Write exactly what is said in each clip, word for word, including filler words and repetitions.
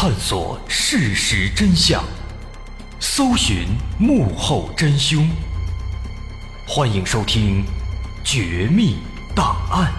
探索事实真相，搜寻幕后真凶。欢迎收听《绝密档案》。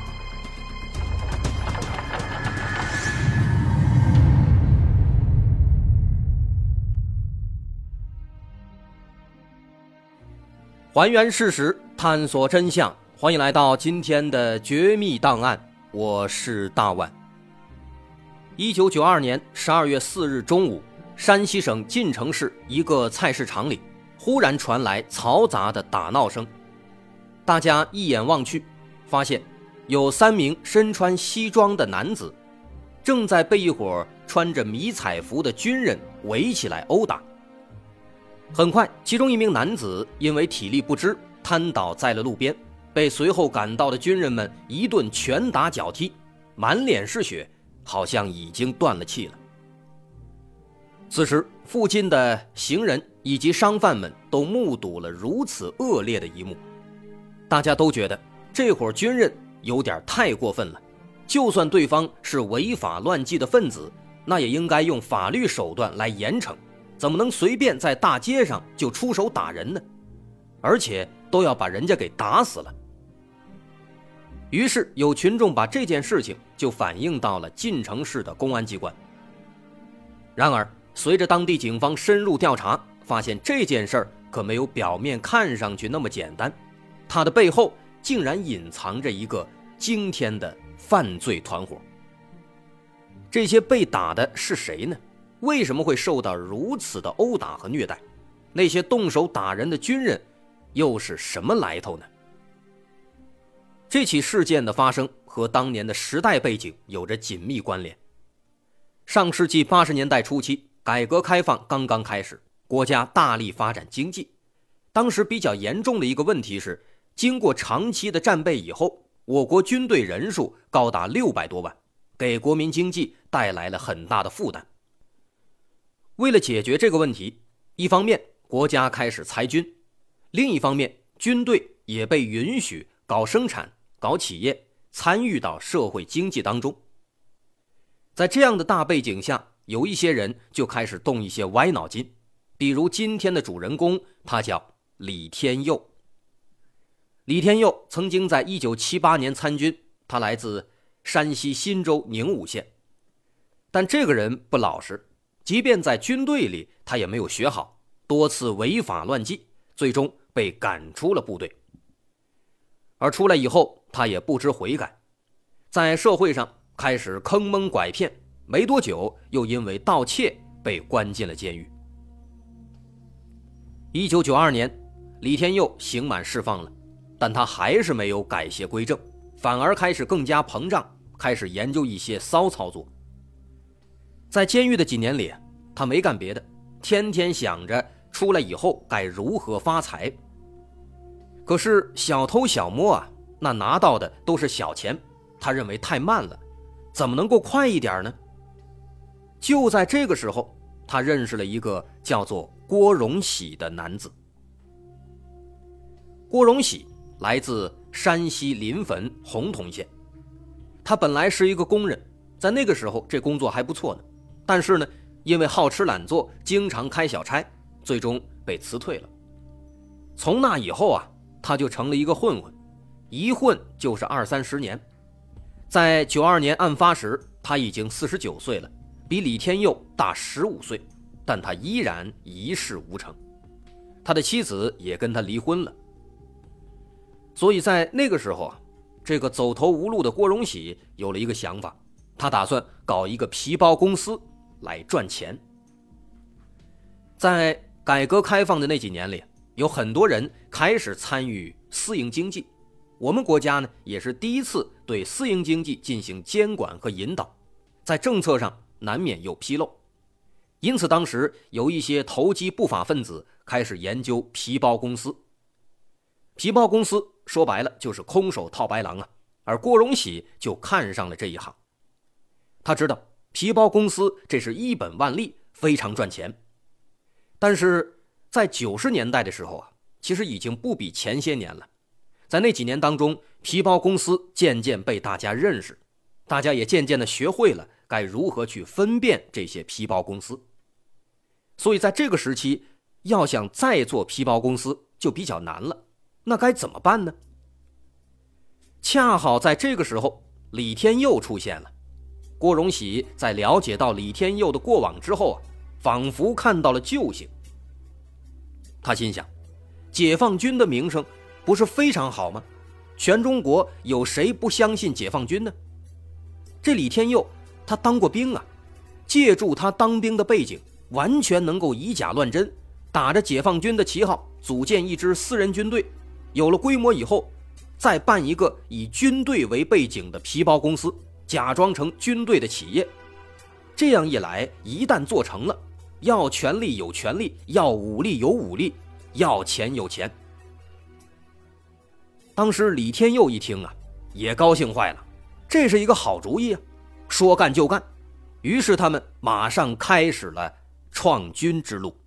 还原事实，探索真相，欢迎来到今天的《绝密档案》，我是大万。一九九二年十二月四日中午，山西省晋城市一个菜市场里忽然传来嘈杂的打闹声。大家一眼望去，发现有三名身穿西装的男子正在被一伙穿着迷彩服的军人围起来殴打。很快，其中一名男子因为体力不支瘫倒在了路边，被随后赶到的军人们一顿拳打脚踢，满脸是血，好像已经断了气了。此时附近的行人以及商贩们都目睹了如此恶劣的一幕，大家都觉得这伙军人有点太过分了，就算对方是违法乱纪的分子，那也应该用法律手段来严惩，怎么能随便在大街上就出手打人呢？而且都要把人家给打死了。于是有群众把这件事情就反映到了晋城市的公安机关。然而随着当地警方深入调查，发现这件事儿可没有表面看上去那么简单，它的背后竟然隐藏着一个惊天的犯罪团伙。这些被打的是谁呢？为什么会受到如此的殴打和虐待？那些动手打人的军人又是什么来头呢？这起事件的发生和当年的时代背景有着紧密关联。上世纪八十年代初期，改革开放刚刚开始，国家大力发展经济。当时比较严重的一个问题是，经过长期的战备以后，我国军队人数高达六百多万，给国民经济带来了很大的负担。为了解决这个问题，一方面国家开始裁军，另一方面军队也被允许搞生产、搞企业，参与到社会经济当中。在这样的大背景下，有一些人就开始动一些歪脑筋，比如今天的主人公，他叫李天佑。李天佑曾经在一九七八年参军，他来自山西忻州宁武县。但这个人不老实，即便在军队里他也没有学好，多次违法乱纪，最终被赶出了部队。而出来以后，他也不知悔改，在社会上开始坑蒙拐骗，没多久又因为盗窃被关进了监狱。一九九二年，李天佑刑满释放了，但他还是没有改邪归正，反而开始更加膨胀，开始研究一些骚操作。在监狱的几年里，他没干别的，天天想着出来以后该如何发财。可是小偷小摸啊，那拿到的都是小钱，他认为太慢了，怎么能够快一点呢？就在这个时候，他认识了一个叫做郭荣喜的男子。郭荣喜来自山西临汾洪洞县，他本来是一个工人，在那个时候这工作还不错呢，但是呢，因为好吃懒做，经常开小差，最终被辞退了。从那以后啊，他就成了一个混混，一混就是二三十年。在九二年案发时，他已经四十九岁了，比李天佑大十五岁，但他依然一事无成。他的妻子也跟他离婚了。所以在那个时候啊，这个走投无路的郭荣喜有了一个想法，他打算搞一个皮包公司来赚钱。在改革开放的那几年里，有很多人开始参与私营经济，我们国家呢也是第一次对私营经济进行监管和引导，在政策上难免有纰漏。因此当时有一些投机不法分子开始研究皮包公司。皮包公司说白了就是空手套白狼啊，而郭荣喜就看上了这一行。他知道皮包公司这是一本万利，非常赚钱。但是在九十年代的时候啊，其实已经不比前些年了。在那几年当中，皮包公司渐渐被大家认识，大家也渐渐的学会了该如何去分辨这些皮包公司。所以在这个时期，要想再做皮包公司就比较难了，那该怎么办呢？恰好在这个时候，李天佑出现了。郭荣喜在了解到李天佑的过往之后啊，仿佛看到了救星。他心想，解放军的名声不是非常好吗？全中国有谁不相信解放军呢？这李天佑他当过兵啊，借助他当兵的背景，完全能够以假乱真，打着解放军的旗号组建一支私人军队，有了规模以后，再办一个以军队为背景的皮包公司，假装成军队的企业。这样一来，一旦做成了，要权力有权力，要武力有武力，要钱有钱。当时李天佑一听啊，也高兴坏了，这是一个好主意啊，说干就干。于是他们马上开始了创军之路。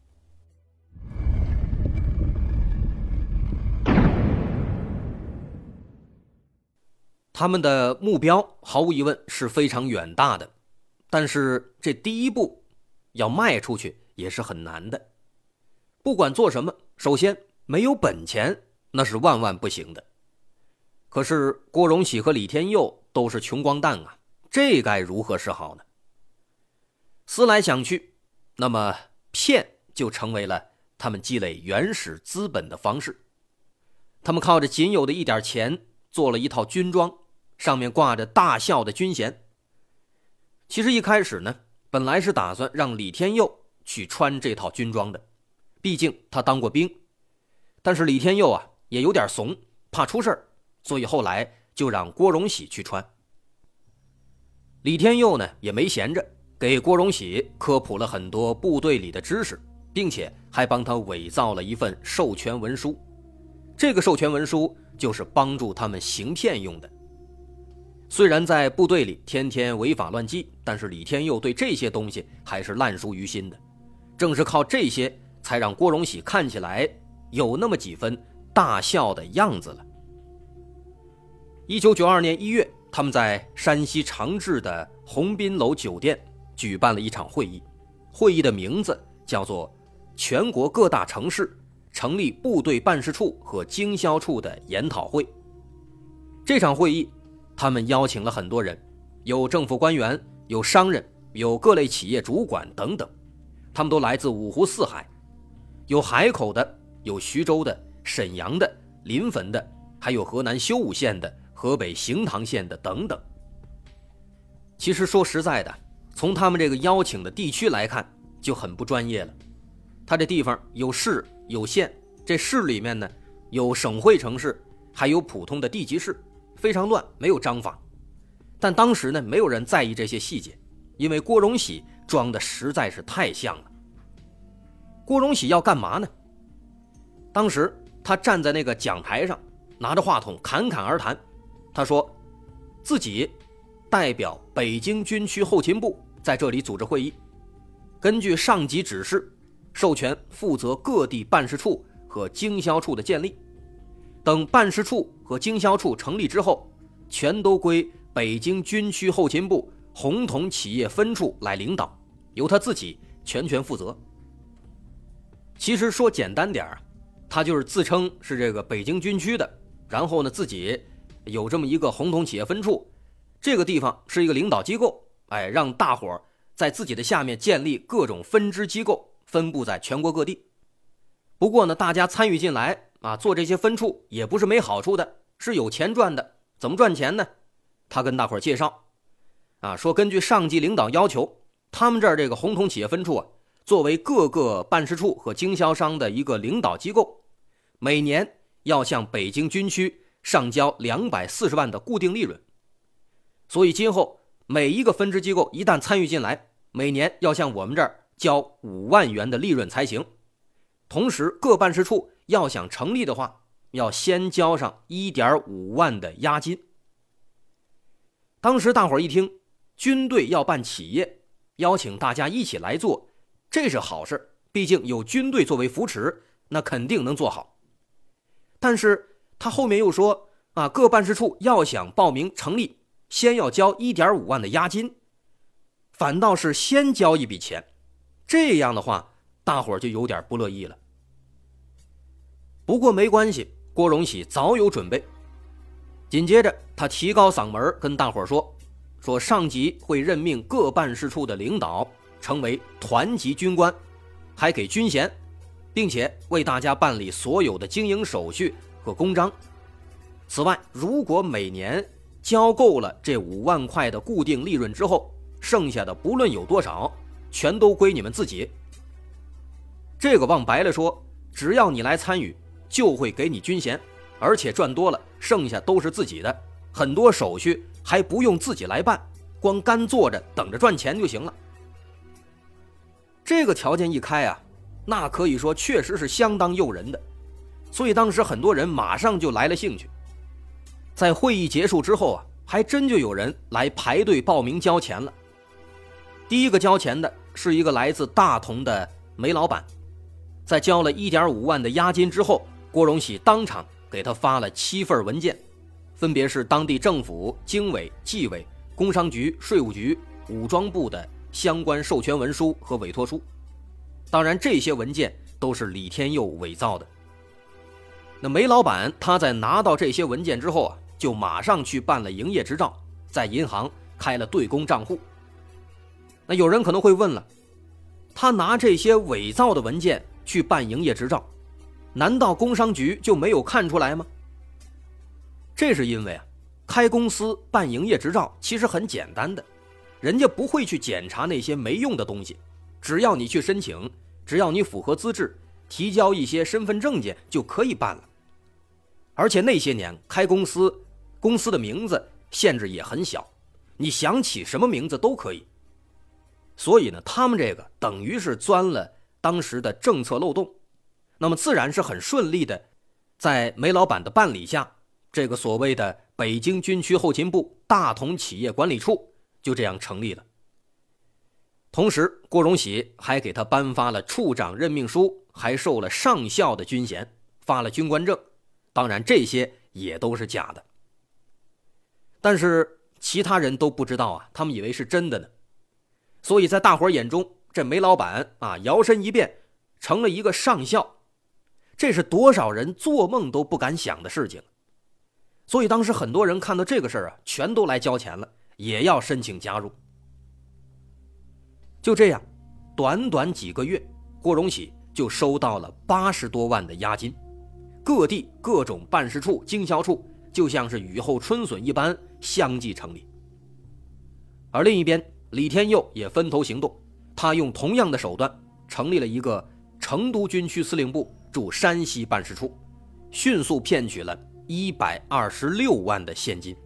他们的目标毫无疑问是非常远大的，但是这第一步要迈出去也是很难的。不管做什么，首先没有本钱那是万万不行的。可是郭荣喜和李天佑都是穷光蛋啊，这该如何是好呢？思来想去，那么骗就成为了他们积累原始资本的方式。他们靠着仅有的一点钱做了一套军装，上面挂着大校的军衔。其实一开始呢，本来是打算让李天佑去穿这套军装的，毕竟他当过兵。但是李天佑啊也有点怂，怕出事儿，所以后来就让郭荣喜去穿。李天佑呢也没闲着，给郭荣喜科普了很多部队里的知识，并且还帮他伪造了一份授权文书。这个授权文书就是帮助他们行骗用的。虽然在部队里天天违法乱纪，但是李天佑对这些东西还是烂熟于心的。正是靠这些，才让郭荣喜看起来有那么几分大校的样子了。一九九二年一月，他们在山西长治的鸿宾楼酒店举办了一场会议，会议的名字叫做全国各大城市成立部队办事处和经销处的研讨会。这场会议他们邀请了很多人，有政府官员，有商人，有各类企业主管等等，他们都来自五湖四海，有海口的，有徐州的，沈阳的，临汾的，还有河南修武县的，河北行唐县的等等。其实说实在的，从他们这个邀请的地区来看就很不专业了。他这地方有市有县，这市里面呢有省会城市，还有普通的地级市，非常乱，没有章法。但当时呢没有人在意这些细节，因为郭荣喜装的实在是太像了。郭荣喜要干嘛呢？当时他站在那个讲台上，拿着话筒侃侃而谈。他说自己代表北京军区后勤部在这里组织会议，根据上级指示，授权负责各地办事处和经销处的建立。等办事处和经销处成立之后，全都归北京军区后勤部红铜企业分处来领导，由他自己全权负责。其实说简单点，他就是自称是这个北京军区的，然后呢自己有这么一个红铜企业分处，这个地方是一个领导机构，哎，让大伙在自己的下面建立各种分支机构，分布在全国各地。不过呢，大家参与进来啊，做这些分处也不是没好处的，是有钱赚的。怎么赚钱呢？他跟大伙介绍啊，说根据上级领导要求，他们这儿这个红铜企业分处啊，作为各个办事处和经销商的一个领导机构，每年要向北京军区上交两百四十万的固定利润。所以今后每一个分支机构一旦参与进来，每年要向我们这儿交五万元的利润才行。同时各办事处要想成立的话，要先交上 一点五万的押金。当时大伙儿一听，军队要办企业，邀请大家一起来做，这是好事，毕竟有军队作为扶持，那肯定能做好。但是他后面又说啊，各办事处要想报名成立，先要交 一点五万的押金， 反倒是先交一笔钱，这样的话大伙儿就有点不乐意了。不过没关系，郭荣喜早有准备。紧接着他提高嗓门跟大伙儿说说上级会任命各办事处的领导成为团级军官，还给军衔，并且为大家办理所有的经营手续和公章。此外，如果每年交够了这五万块的固定利润之后，剩下的不论有多少，全都归你们自己。这个往白了说，只要你来参与，就会给你军衔，而且赚多了，剩下都是自己的，很多手续还不用自己来办，光干坐着等着赚钱就行了。这个条件一开啊，那可以说确实是相当诱人的，所以当时很多人马上就来了兴趣。在会议结束之后啊，还真就有人来排队报名交钱了。第一个交钱的是一个来自大同的煤老板，在交了 一点五万的押金之后，郭荣喜当场给他发了七份文件，分别是当地政府、经委、纪委、工商局、税务局、武装部的相关授权文书和委托书。当然这些文件都是李天佑伪造的。那煤老板他在拿到这些文件之后啊，就马上去办了营业执照，在银行开了对公账户。那有人可能会问了，他拿这些伪造的文件去办营业执照，难道工商局就没有看出来吗？这是因为啊，开公司办营业执照其实很简单的，人家不会去检查那些没用的东西，只要你去申请，只要你符合资质，提交一些身份证件就可以办了。而且那些年开公司，公司的名字限制也很小，你想起什么名字都可以。所以呢，他们这个等于是钻了当时的政策漏洞，那么自然是很顺利的，在煤老板的办理下，这个所谓的北京军区后勤部大同企业管理处就这样成立了。同时郭荣喜还给他颁发了处长任命书，还授了上校的军衔，发了军官证，当然这些也都是假的。但是其他人都不知道啊，他们以为是真的呢。所以在大伙眼中，这煤老板啊摇身一变成了一个上校，这是多少人做梦都不敢想的事情。所以当时很多人看到这个事儿啊，全都来交钱了，也要申请加入。就这样，短短几个月，郭荣喜就收到了八十多万的押金，各地各种办事处、经销处就像是雨后春笋一般相继成立。而另一边，李天佑也分头行动，他用同样的手段成立了一个成都军区司令部驻山西办事处，迅速骗取了一百二十六万的现金。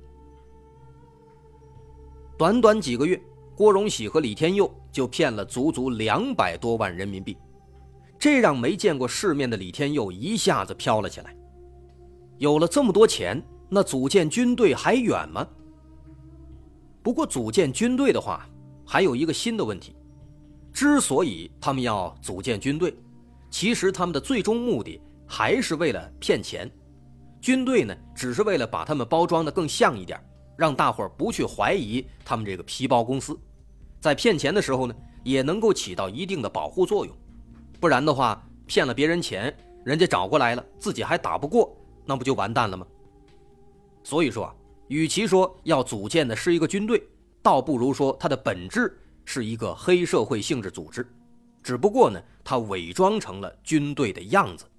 短短几个月，郭荣喜和李天佑就骗了足足两百多万人民币，这让没见过世面的李天佑一下子飘了起来。有了这么多钱，那组建军队还远吗？不过组建军队的话，还有一个新的问题，之所以他们要组建军队，其实他们的最终目的还是为了骗钱。军队呢，只是为了把他们包装得更像一点，让大伙儿不去怀疑他们这个皮包公司，在骗钱的时候呢，也能够起到一定的保护作用。不然的话，骗了别人钱，人家找过来了，自己还打不过，那不就完蛋了吗？所以说啊，与其说要组建的是一个军队，倒不如说它的本质是一个黑社会性质组织，只不过呢，它伪装成了军队的样子。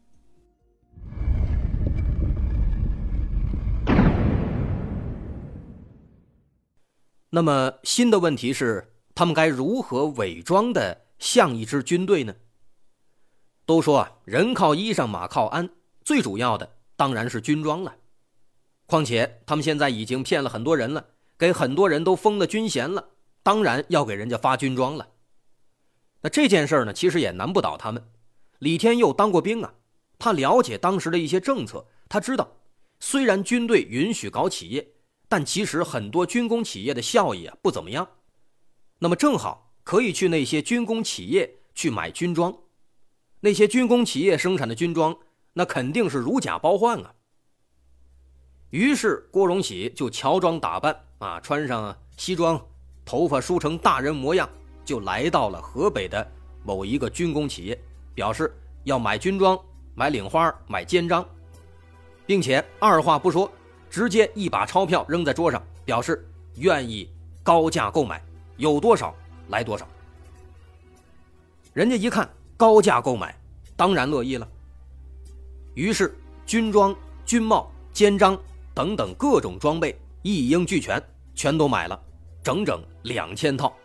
那么新的问题是，他们该如何伪装的像一支军队呢？都说啊，人靠衣裳马靠鞍，最主要的当然是军装了。况且他们现在已经骗了很多人了，给很多人都封了军衔了，当然要给人家发军装了。那这件事呢，其实也难不倒他们。李天佑当过兵啊，他了解当时的一些政策，他知道虽然军队允许搞企业，但其实很多军工企业的效益啊不怎么样。那么正好可以去那些军工企业去买军装，那些军工企业生产的军装，那肯定是如假包换啊。于是郭荣喜就乔装打扮啊，穿上西装， 头发梳成大人模样，就来到了河北的某一个军工企业，表示要买军装、买领花、买肩章，并且二话不说，直接一把钞票扔在桌上，表示愿意高价购买，有多少来多少。人家一看高价购买，当然乐意了。于是军装、军帽、肩章等等各种装备一应俱全，全都买了，整整两千套。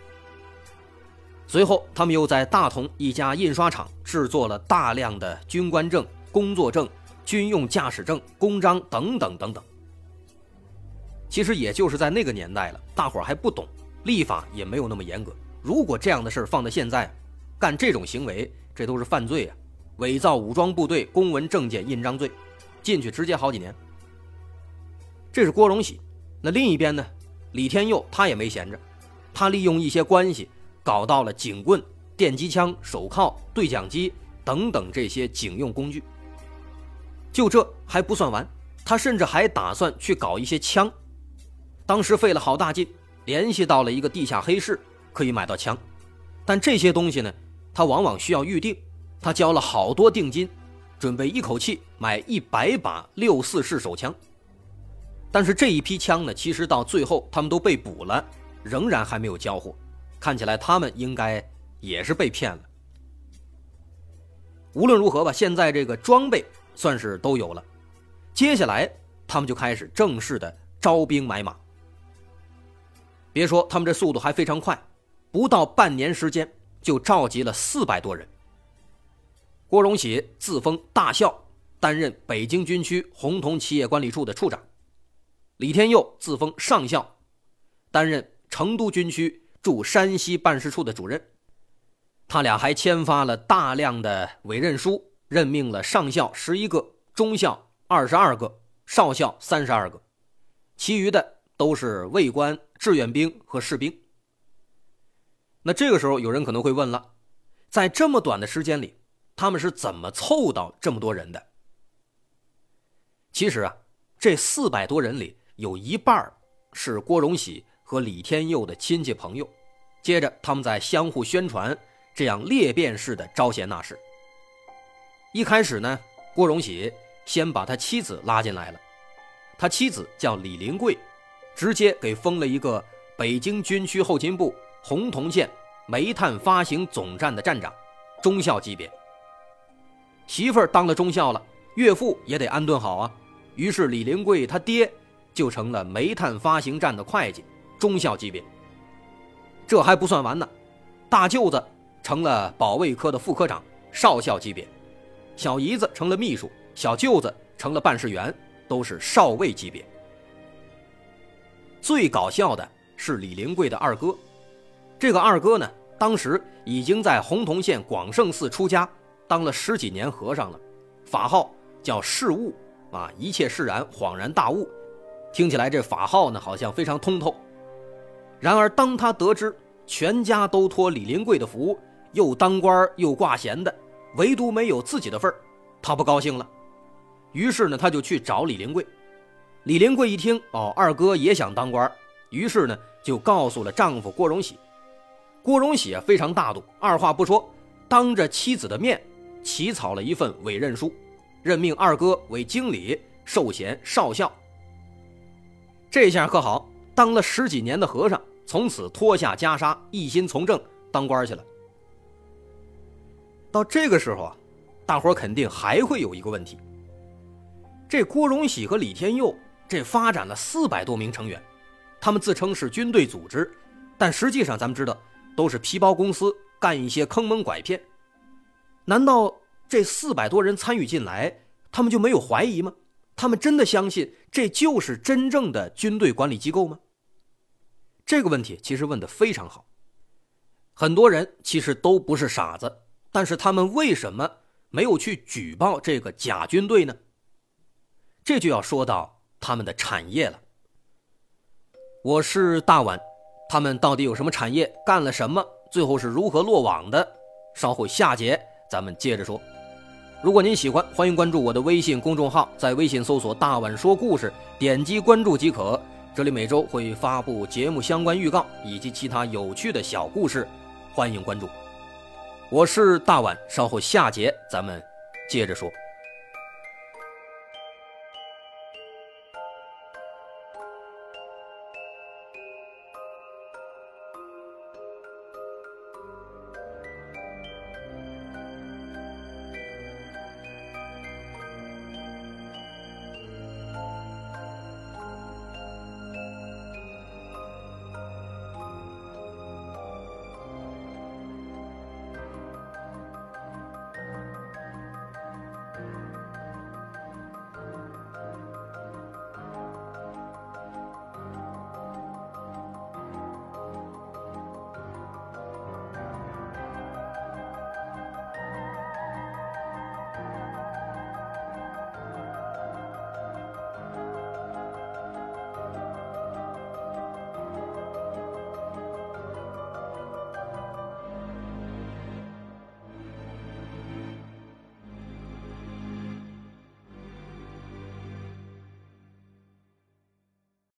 随后他们又在大同一家印刷厂制作了大量的军官证、工作证、军用驾驶证、公章等等等等。其实也就是在那个年代了，大伙儿还不懂，立法也没有那么严格，如果这样的事放在现在，干这种行为这都是犯罪啊，伪造武装部队公文证件印章罪，进去直接好几年。这是郭荣喜。那另一边呢，李天佑他也没闲着，他利用一些关系搞到了警棍、电击枪、手铐、对讲机等等这些警用工具。就这还不算完，他甚至还打算去搞一些枪。当时费了好大劲，联系到了一个地下黑市，可以买到枪。但这些东西呢，他往往需要预定，他交了好多定金，准备一口气买一百把六四式手枪。但是这一批枪呢，其实到最后他们都被捕了，仍然还没有交货，看起来他们应该也是被骗了。无论如何吧，现在这个装备算是都有了，接下来他们就开始正式的招兵买马。别说他们这速度还非常快，不到半年时间就召集了四百多人。郭荣喜自封大校，担任北京军区红铜企业管理处的处长。李天佑自封上校，担任成都军区驻山西办事处的主任。他俩还签发了大量的委任书，任命了上校十一个，中校二十二个，少校三十二个，其余的都是卫官、志愿兵和士兵。那这个时候有人可能会问了，在这么短的时间里，他们是怎么凑到这么多人的？其实啊，这四百多人里有一半是郭荣喜和李天佑的亲戚朋友，接着他们在相互宣传，这样裂变式的招贤纳士。一开始呢，郭荣喜先把他妻子拉进来了，他妻子叫李林贵，直接给封了一个北京军区后勤部红铜县煤炭发行总站的站长，中校级别。媳妇儿当了中校了，岳父也得安顿好啊，于是李林贵他爹就成了煤炭发行站的会计，中校级别。这还不算完呢，大舅子成了保卫科的副科长，少校级别，小姨子成了秘书，小舅子成了办事员，都是少尉级别。最搞笑的是李林贵的二哥，这个二哥呢，当时已经在洪洞县广胜寺出家，当了十几年和尚了，法号叫释悟啊，一切释然，恍然大悟。听起来这法号呢好像非常通透。然而当他得知全家都托李林贵的福，又当官又挂衔的，唯独没有自己的份儿，他不高兴了。于是呢，他就去找李林贵。李林贵一听，哦，二哥也想当官，于是呢就告诉了丈夫郭荣喜。郭荣喜非常大度，二话不说，当着妻子的面起草了一份委任书，任命二哥为经理，授衔少校。这下可好，当了十几年的和尚，从此脱下袈裟，一心从政，当官去了。到这个时候啊，大伙肯定还会有一个问题，这郭荣喜和李天佑这发展了四百多名成员，他们自称是军队组织，但实际上咱们知道都是皮包公司，干一些坑蒙拐骗。难道这四百多人参与进来，他们就没有怀疑吗？他们真的相信这就是真正的军队管理机构吗？这个问题其实问得非常好。很多人其实都不是傻子，但是他们为什么没有去举报这个假军队呢？这就要说到他们的产业了。我是大碗，他们到底有什么产业，干了什么，最后是如何落网的，稍后下节咱们接着说。如果您喜欢，欢迎关注我的微信公众号，在微信搜索大碗说故事，点击关注即可。 这里每周会发布节目相关预告以及其他有趣的小故事，欢迎关注。我是大碗，稍后下节咱们接着说。